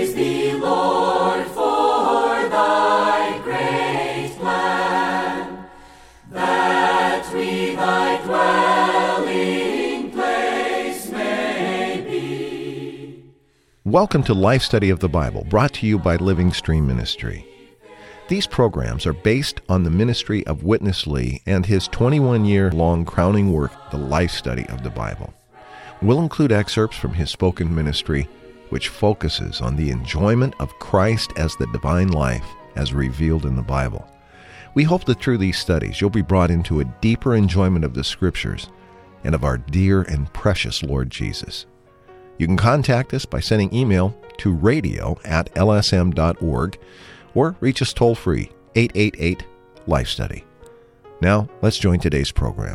Praise thee, Lord, for thy great plan, that we thy dwelling place may be. Welcome to Life Study of the Bible, brought to you by Living Stream Ministry. These programs are based on the ministry of Witness Lee and his 21-year-long crowning work, The Life Study of the Bible. We'll include excerpts from his spoken ministry, which focuses on the enjoyment of Christ as the divine life as revealed in the Bible. We hope that through these studies you'll be brought into a deeper enjoyment of the Scriptures and of our dear and precious Lord Jesus. You can contact us by sending email to radio@lsm.org or reach us toll-free, 888-LIFE-STUDY. Now, let's join today's program.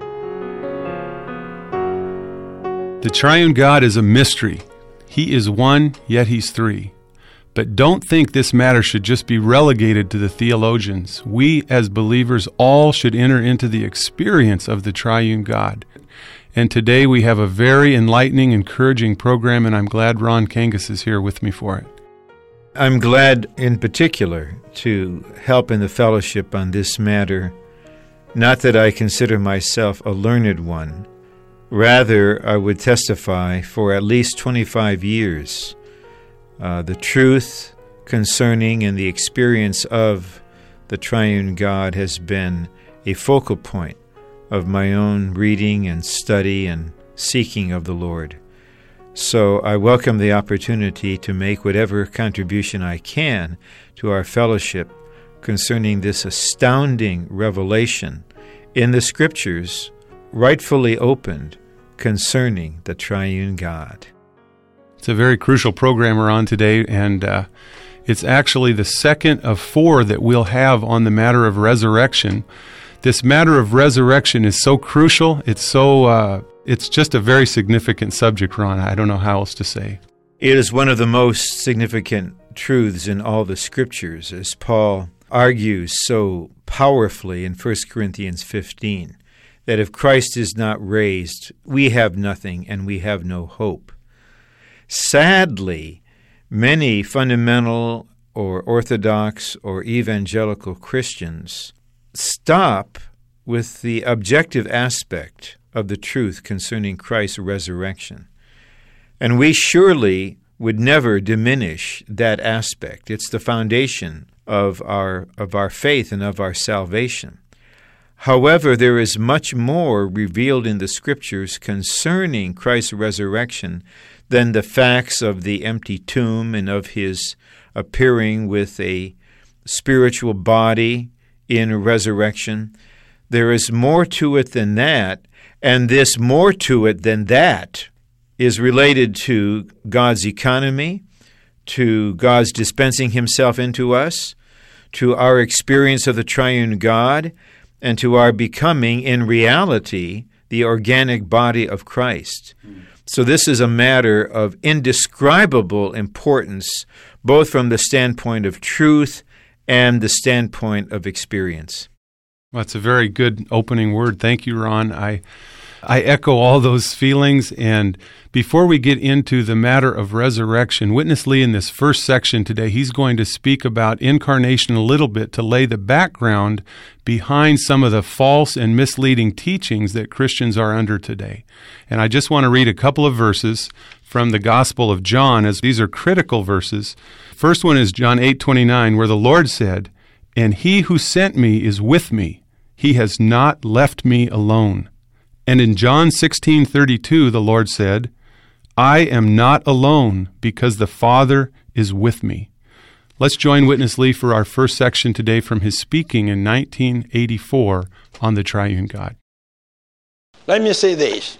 The triune God is a mystery. He is one, yet He's three. But don't think this matter should just be relegated to the theologians. We, as believers, all should enter into the experience of the triune God. And today we have a very enlightening, encouraging program, and I'm glad Ron Kangas is here with me for it. I'm glad in particular to help in the fellowship on this matter. Not that I consider myself a learned one. Rather, I would testify for at least 25 years the truth concerning and the experience of the triune God has been a focal point of my own reading and study and seeking of the Lord. So I welcome the opportunity to make whatever contribution I can to our fellowship concerning this astounding revelation in the Scriptures, rightfully opened, concerning the triune God. It's a very crucial program we're on today, and it's actually the second of 4 that we'll have on the matter of resurrection. This matter of resurrection is so crucial, it's just a very significant subject, Ron. I don't know how else to say. It is one of the most significant truths in all the Scriptures, as Paul argues so powerfully in 1 Corinthians 15, that if Christ is not raised, we have nothing and we have no hope. Sadly, many fundamental or orthodox or evangelical Christians stop with the objective aspect of the truth concerning Christ's resurrection. And we surely would never diminish that aspect. It's the foundation of our faith and of our salvation. However, there is much more revealed in the Scriptures concerning Christ's resurrection than the facts of the empty tomb and of His appearing with a spiritual body in resurrection. There is more to it than that, and this more to it than that is related to God's economy, to God's dispensing Himself into us, to our experience of the triune God, and to our becoming, in reality, the organic body of Christ. So this is a matter of indescribable importance, both from the standpoint of truth and the standpoint of experience. Well, that's a very good opening word. Thank you, Ron. I echo all those feelings. And before we get into the matter of resurrection, Witness Lee in this first section today, he's going to speak about incarnation a little bit to lay the background behind some of the false and misleading teachings that Christians are under today. And I just want to read a couple of verses from the Gospel of John, as these are critical verses. First one is John 8:29, where the Lord said, "And he who sent me is with me. He has not left me alone." And in John 16:32, the Lord said, "I am not alone, because the Father is with me." Let's join Witness Lee for our first section today from his speaking in 1984 on the triune God. Let me say this.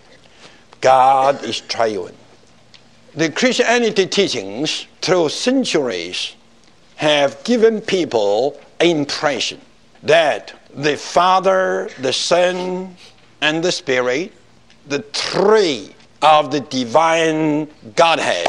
God is triune. The Christianity teachings through centuries have given people an impression that the Father, the Son, and the Spirit, the three of the divine Godhead,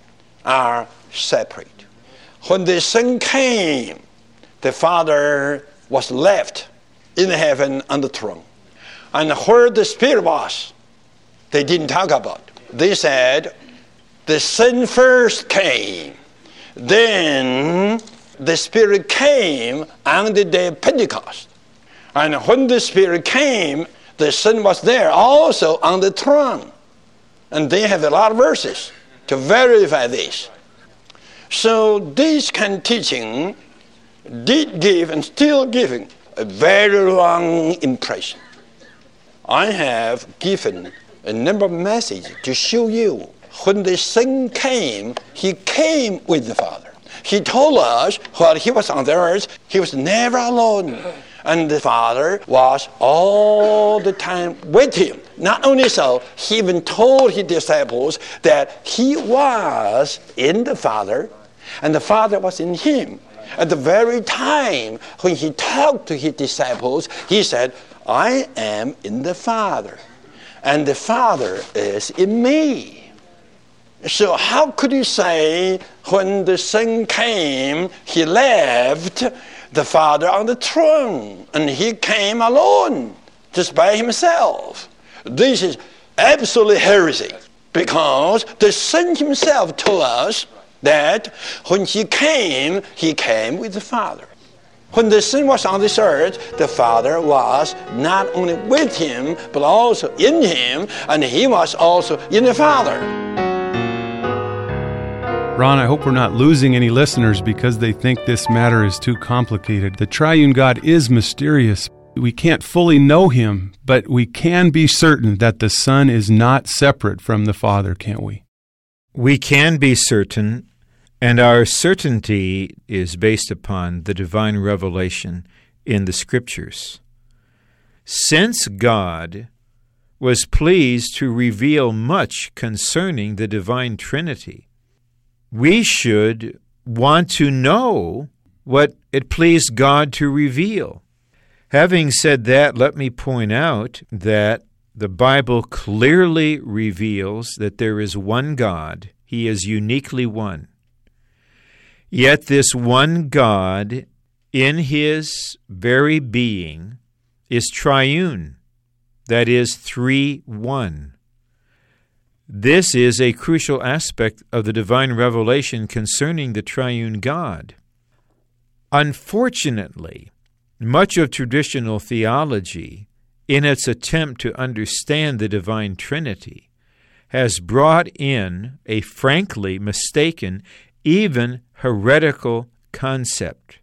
are separate. When the Son came, the Father was left in heaven on the throne. And where the Spirit was, they didn't talk about. They said, the Son first came, Then the Spirit came on the day of Pentecost. And when the Spirit came, the Son was there also on the throne. And they have a lot of verses to verify this. So this kind of teaching did give and still giving a very wrong impression. I have given a number of messages to show you when the Son came, he came with the Father. He told us while he was on the earth, he was never alone. And the Father was all the time with him. Not only so, he even told his disciples that he was in the Father, and the Father was in him. At the very time when he talked to his disciples, he said, I am in the Father, and the Father is in me. So how could you say when the Son came, he left the Father on the throne, and he came alone, just by himself? This is absolutely heresy, because the Son himself told us that when he came with the Father. When the Son was on this earth, the Father was not only with him, but also in him, and he was also in the Father. Ron, I hope we're not losing any listeners because they think this matter is too complicated. The triune God is mysterious. We can't fully know him, but we can be certain that the Son is not separate from the Father, can't we? We can be certain, and our certainty is based upon the divine revelation in the Scriptures. Since God was pleased to reveal much concerning the divine Trinity, we should want to know what it pleased God to reveal. Having said that, let me point out that the Bible clearly reveals that there is one God. He is uniquely one. Yet this one God, in his very being, is triune, that is, 3-1. This is a crucial aspect of the divine revelation concerning the triune God. Unfortunately, much of traditional theology, in its attempt to understand the divine Trinity, has brought in a frankly mistaken, even heretical concept.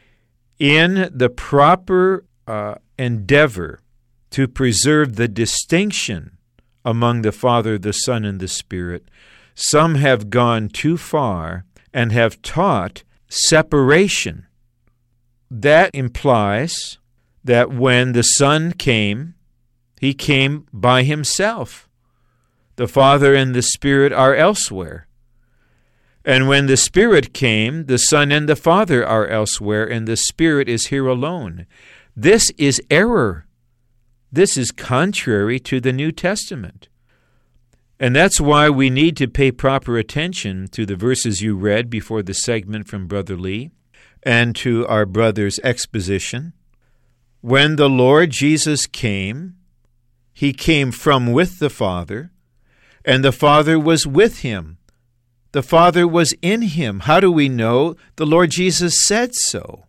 In the proper endeavor to preserve the distinction among the Father, the Son, and the Spirit, some have gone too far and have taught separation. That implies that when the Son came, he came by himself. The Father and the Spirit are elsewhere. And when the Spirit came, the Son and the Father are elsewhere, and the Spirit is here alone. This is error. This is contrary to the New Testament. And that's why we need to pay proper attention to the verses you read before the segment from Brother Lee and to our brother's exposition. When the Lord Jesus came, he came from with the Father, and the Father was with him. The Father was in him. How do we know? The Lord Jesus said so.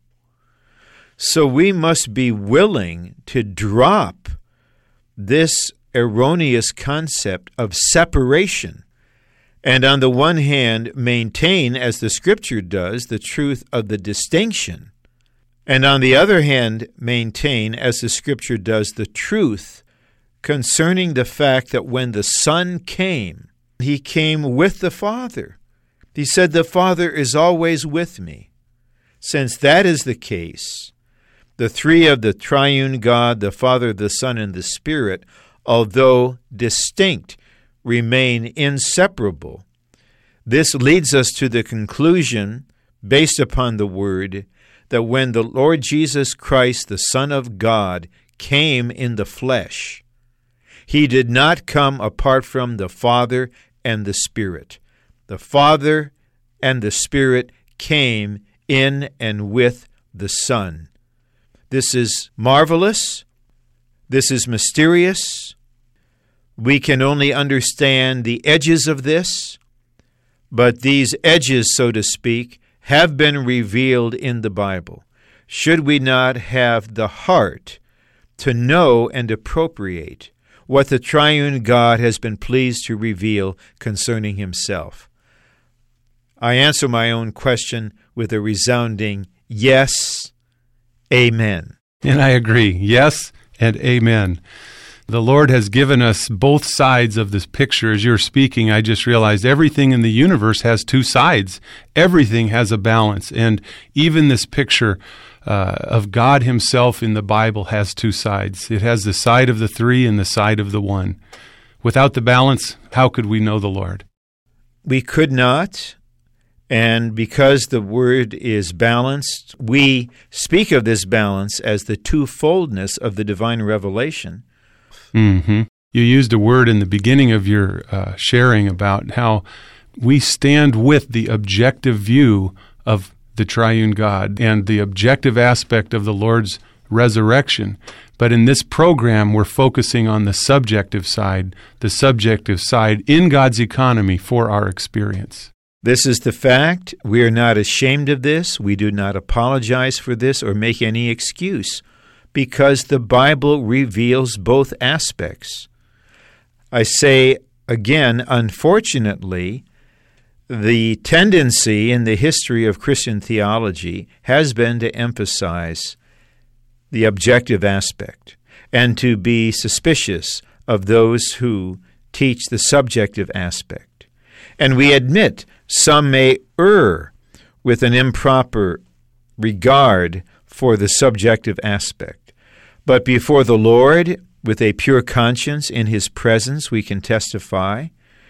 So we must be willing to drop this erroneous concept of separation and on the one hand maintain, as the Scripture does, the truth of the distinction, and on the other hand maintain, as the Scripture does, the truth concerning the fact that when the Son came, he came with the Father. He said, the Father is always with me. Since that is the case, the three of the triune God, the Father, the Son, and the Spirit, although distinct, remain inseparable. This leads us to the conclusion, based upon the Word, that when the Lord Jesus Christ, the Son of God, came in the flesh, he did not come apart from the Father and the Spirit. The Father and the Spirit came in and with the Son. This is marvelous. This is mysterious. We can only understand the edges of this, but these edges, so to speak, have been revealed in the Bible. Should we not have the heart to know and appropriate what the triune God has been pleased to reveal concerning himself? I answer my own question with a resounding yes, amen. And I agree. Yes and amen. The Lord has given us both sides of this picture. As you're speaking, I just realized everything in the universe has two sides. Everything has a balance. And even this picture of God himself in the Bible has two sides. It has the side of the three and the side of the one. Without the balance, how could we know the Lord? We could not. And because the word is balanced, we speak of this balance as the twofoldness of the divine revelation. Mm-hmm. You used a word in the beginning of your sharing about how we stand with the objective view of the triune God and the objective aspect of the Lord's resurrection. But in this program, we're focusing on the subjective side in God's economy for our experience. This is the fact. We are not ashamed of this. We do not apologize for this or make any excuse, because the Bible reveals both aspects. I say again, unfortunately, the tendency in the history of Christian theology has been to emphasize the objective aspect and to be suspicious of those who teach the subjective aspect. And we admit some may err with an improper regard for the subjective aspect. But before the Lord, with a pure conscience in his presence, we can testify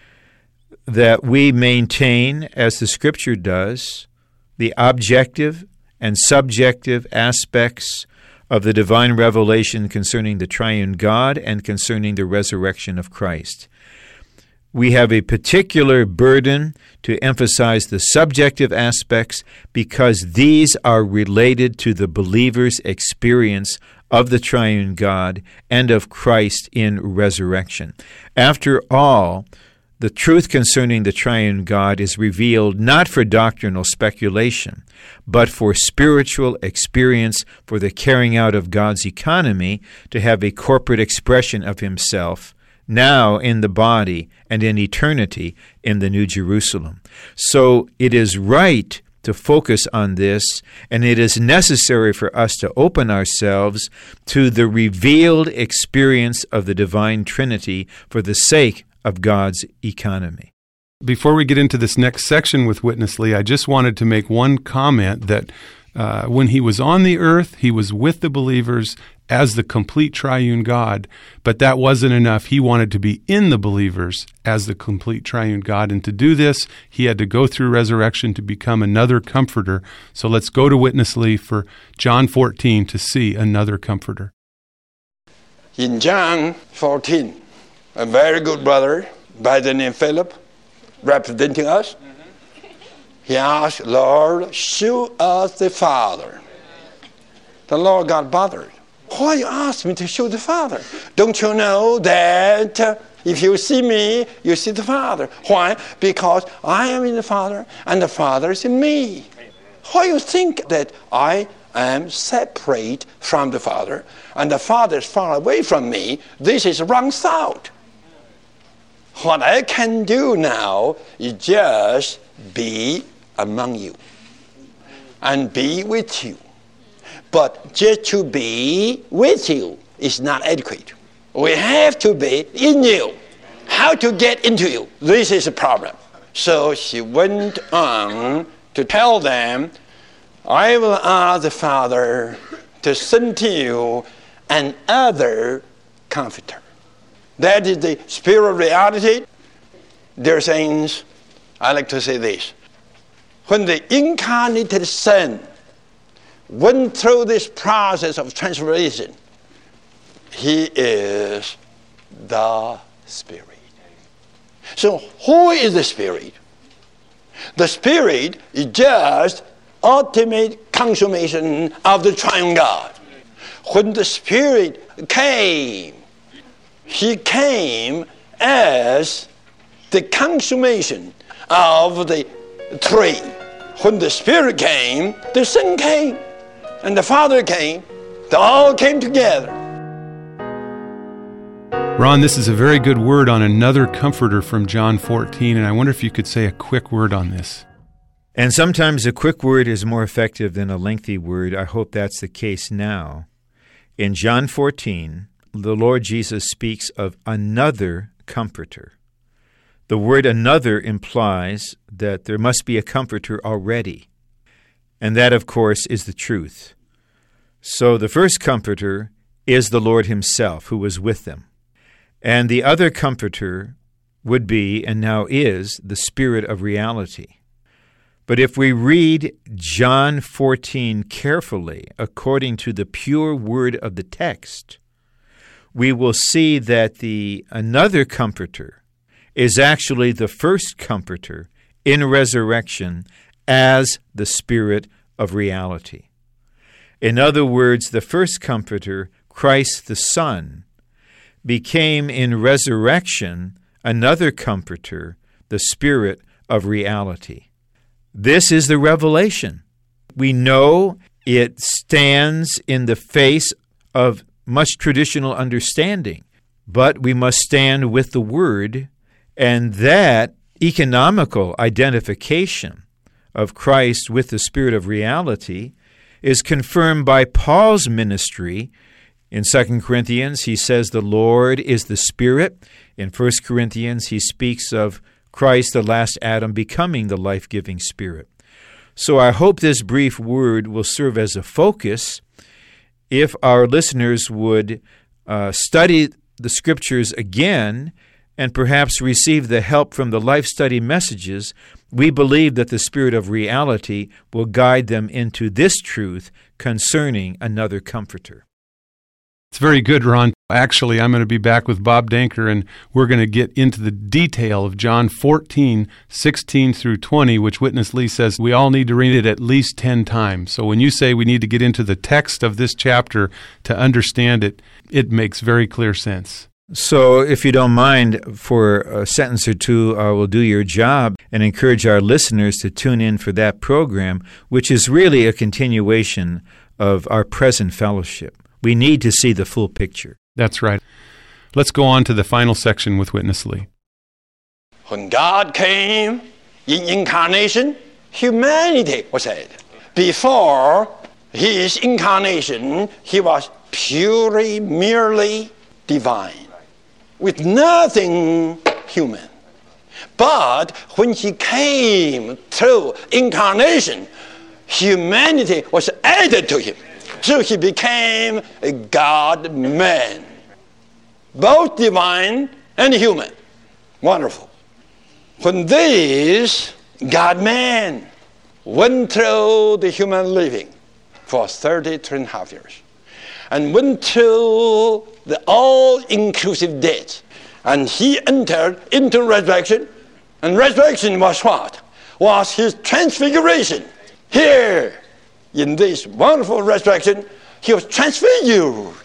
that we maintain, as the Scripture does, the objective and subjective aspects of the divine revelation concerning the triune God and concerning the resurrection of Christ. We have a particular burden to emphasize the subjective aspects because these are related to the believer's experience of the triune God and of Christ in resurrection. After all, the truth concerning the triune God is revealed not for doctrinal speculation, but for spiritual experience, for the carrying out of God's economy, to have a corporate expression of himself, now in the body and in eternity in the New Jerusalem. So it is right to focus on this, and it is necessary for us to open ourselves to the revealed experience of the divine Trinity for the sake of God's economy. Before we get into this next section with Witness Lee, I just wanted to make one comment that when he was on the earth, he was with the believers as the complete triune God, but that wasn't enough. He wanted to be in the believers as the complete triune God, and to do this, he had to go through resurrection to become another comforter. So let's go to Witness Lee for John 14 to see another comforter. In John 14, a very good brother by the name Philip, representing us, he asked, Lord, show us the Father. The Lord got bothered. Why you ask me to show the Father? Don't you know that if you see me, you see the Father? Why? Because I am in the Father and the Father is in me. Why you think that I am separate from the Father and the Father is far away from me? This is wrong thought. What I can do now is just be among you and be with you. But just to be with you is not adequate. We have to be in you. How to get into you? This is a problem. So she went on to tell them, I will ask the Father to send to you another comforter. That is the spiritual reality. Dear saints, I like to say this. When the incarnated Son went through this process of transformation, he is the Spirit. So who is the Spirit? The Spirit is just ultimate consummation of the triune God. When the Spirit came, he came as the consummation of the tree. When the Spirit came, the Son came, and the Father came. They all came together. Ron, this is a very good word on another comforter from John 14, and I wonder if you could say a quick word on this. And sometimes a quick word is more effective than a lengthy word. I hope that's the case now. In John 14, the Lord Jesus speaks of another comforter. The word another implies that there must be a comforter already. And that, of course, is the truth. So the first comforter is the Lord himself who was with them. And the other comforter would be, and now is, the Spirit of reality. But if we read John 14 carefully, according to the pure word of the text, we will see that the another comforter is actually the first comforter in resurrection as the Spirit of reality. In other words, the first comforter, Christ the Son, became in resurrection another comforter, the Spirit of reality. This is the revelation. We know it stands in the face of much traditional understanding, but we must stand with the Word, and that economical identification of Christ with the Spirit of reality is confirmed by Paul's ministry. In 2 Corinthians, he says the Lord is the Spirit. In 1 Corinthians, he speaks of Christ, the last Adam, becoming the life-giving Spirit. So I hope this brief word will serve as a focus if our listeners would study the Scriptures again and perhaps receive the help from the Life Study messages. We believe that the Spirit of reality will guide them into this truth concerning another comforter. It's very good, Ron. Actually, I'm going to be back with Bob Danker, and we're going to get into the detail of John 14, 16 through 20, which Witness Lee says we all need to read it at least 10 times. So when you say we need to get into the text of this chapter to understand it, it makes very clear sense. So if you don't mind, for a sentence or two, I will do your job and encourage our listeners to tune in for that program, which is really a continuation of our present fellowship. We need to see the full picture. That's right. Let's go on to the final section with Witness Lee. When God came in incarnation, humanity was added. Before his incarnation, he was purely, merely divine, with nothing human. But when he came through incarnation, humanity was added to him. So he became a God-man, both divine and human. Wonderful. When this God-man went through the human living for 33.5 years and went through the all-inclusive death, and he entered into resurrection, and resurrection was what? Was his transfiguration. Here, in this wonderful resurrection, he was transfigured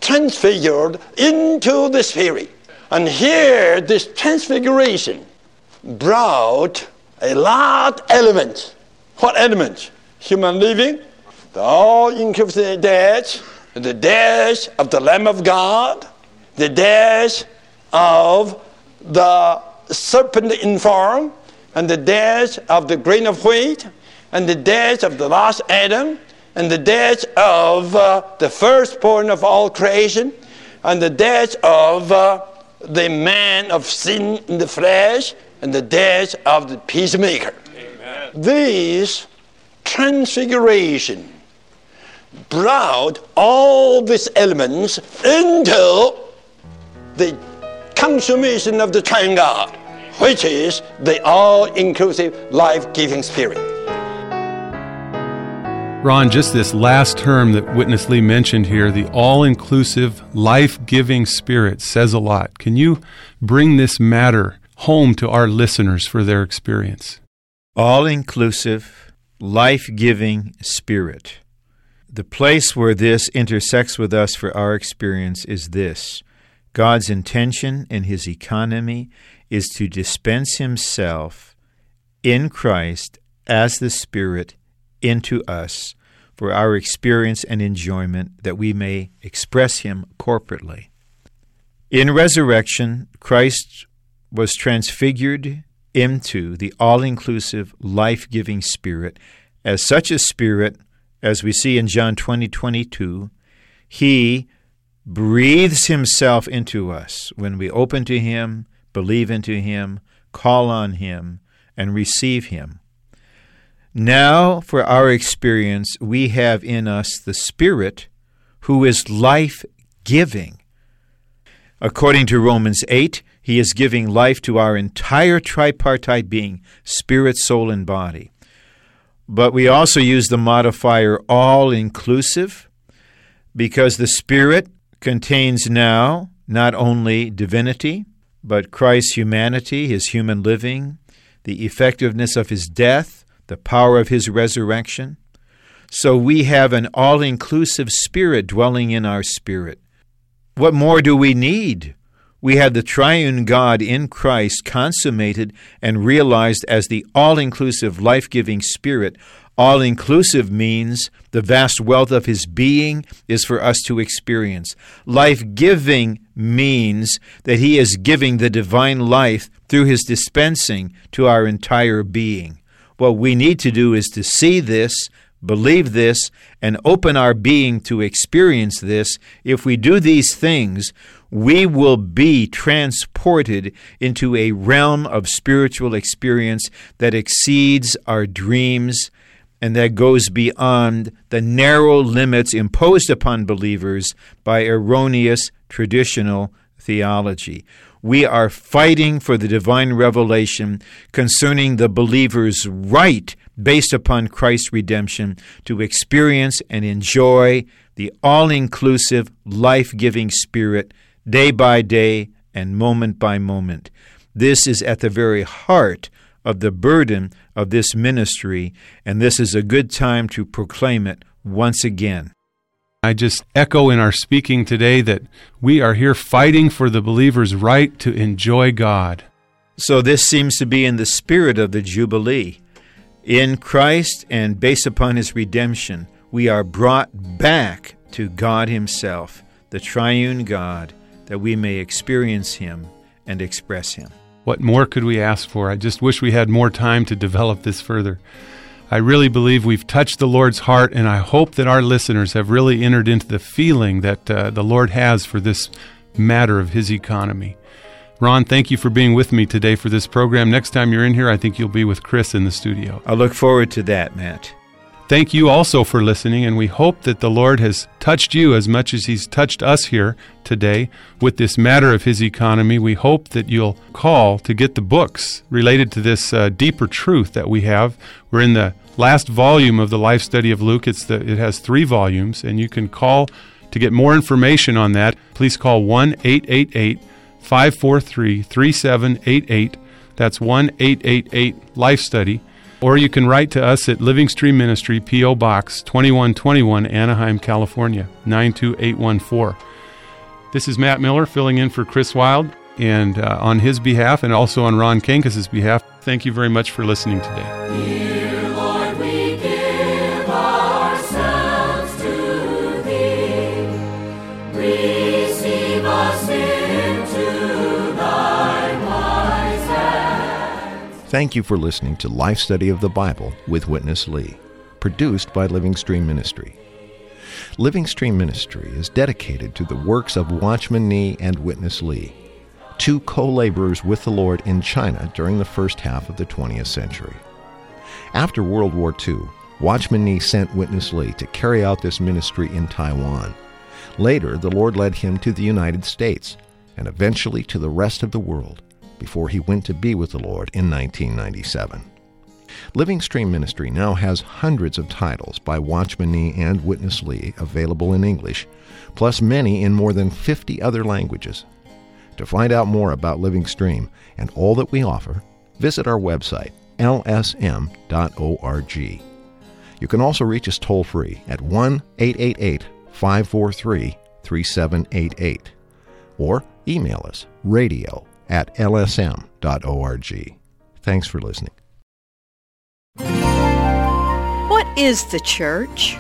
into the Spirit. And here, this transfiguration brought a lot of elements. What elements? Human living, the all-inclusive death, the death of the Lamb of God, the death of the serpent in form, and the death of the grain of wheat, and the death of the last Adam, and the death of the firstborn of all creation, and the death of the man of sin in the flesh, and the death of the peacemaker. Amen. This transfiguration brought all these elements into the consummation of the triune God, which is the all-inclusive, life-giving Spirit. Ron, just this last term that Witness Lee mentioned here, the all-inclusive, life-giving Spirit, says a lot. Can you bring this matter home to our listeners for their experience? All-inclusive, life-giving Spirit. The place where this intersects with us for our experience is this. God's intention in His economy is to dispense Himself in Christ as the Spirit into us for our experience and enjoyment, that we may express Him corporately. In resurrection, Christ was transfigured into the all-inclusive, life-giving Spirit. As such a Spirit, as we see in John 20:22, He breathes Himself into us when we open to Him, believe into Him, call on Him, and receive Him. Now, for our experience, we have in us the Spirit who is life-giving. According to Romans 8, He is giving life to our entire tripartite being, spirit, soul, and body. But we also use the modifier all-inclusive because the Spirit contains now not only divinity, but Christ's humanity, His human living, the effectiveness of His death, the power of His resurrection. So we have an all-inclusive Spirit dwelling in our spirit. What more do we need? We have the triune God in Christ consummated and realized as the all-inclusive, life-giving Spirit. All-inclusive means the vast wealth of His being is for us to experience. Life-giving means that He is giving the divine life through His dispensing to our entire being. What we need to do is to see this, believe this, and open our being to experience this. If we do these things, we will be transported into a realm of spiritual experience that exceeds our dreams and that goes beyond the narrow limits imposed upon believers by erroneous traditional theology. We are fighting for the divine revelation concerning the believer's right, based upon Christ's redemption, to experience and enjoy the all-inclusive, life-giving Spirit day by day and moment by moment. This is at the very heart of the burden of this ministry, and this is a good time to proclaim it once again. I just echo in our speaking today that we are here fighting for the believer's right to enjoy God. So this seems to be in the spirit of the Jubilee. In Christ and based upon His redemption, we are brought back to God Himself, the triune God, that we may experience Him and express Him. What more could we ask for? I just wish we had more time to develop this further. I really believe we've touched the Lord's heart, and I hope that our listeners have really entered into the feeling that the Lord has for this matter of His economy. Ron, thank you for being with me today for this program. Next time you're in here, I think you'll be with Chris in the studio. I look forward to that, Matt. Thank you also for listening, and we hope that the Lord has touched you as much as He's touched us here today with this matter of His economy. We hope that you'll call to get the books related to this deeper truth that we have. We're in the last volume of the Life Study of Luke. It has 3 volumes, and you can call to get more information on that. Please call 1-888-543-3788. That's 1-888-LIFE-STUDY. Or you can write to us at Living Stream Ministry, P.O. Box 2121, Anaheim, California, 92814. This is Matt Miller filling in for Chris Wilde, and on his behalf and also on Ron Kankas's behalf, thank you very much for listening today. Dear Lord, we give ourselves to Thee. Receive us into Thy wise hands. Thank you for listening to Life Study of the Bible with Witness Lee, produced by Living Stream Ministry. Living Stream Ministry is dedicated to the works of Watchman Nee and Witness Lee, 2 co-laborers with the Lord in China during the first half of the 20th century. After World War II, Watchman Nee sent Witness Lee to carry out this ministry in Taiwan. Later, the Lord led him to the United States, and eventually to the rest of the world, before he went to be with the Lord in 1997. Living Stream Ministry now has hundreds of titles by Watchman Nee and Witness Lee available in English, plus many in more than 50 other languages. To find out more about Living Stream and all that we offer, visit our website, lsm.org. You can also reach us toll-free at 1-888-543-3788 or email us radio@lsm.org. Thanks for listening. is the church?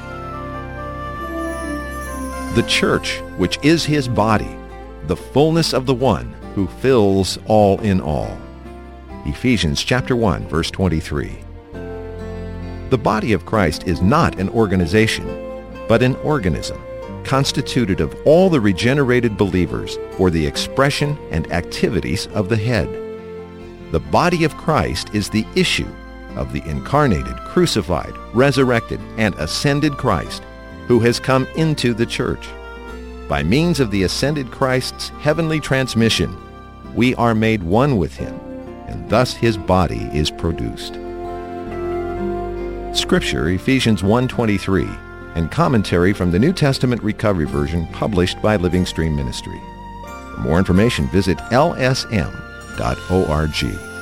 The church, which is his body, the fullness of the one who fills all in all. Ephesians chapter 1, verse 23. The body of Christ is not an organization, but an organism, constituted of all the regenerated believers for the expression and activities of the head. The body of Christ is the issue of the incarnated, crucified, resurrected, and ascended Christ, who has come into the church. By means of the ascended Christ's heavenly transmission, we are made one with him, and thus his body is produced. Scripture, Ephesians 1:23, and commentary from the New Testament Recovery Version published by Living Stream Ministry. For more information, visit lsm.org.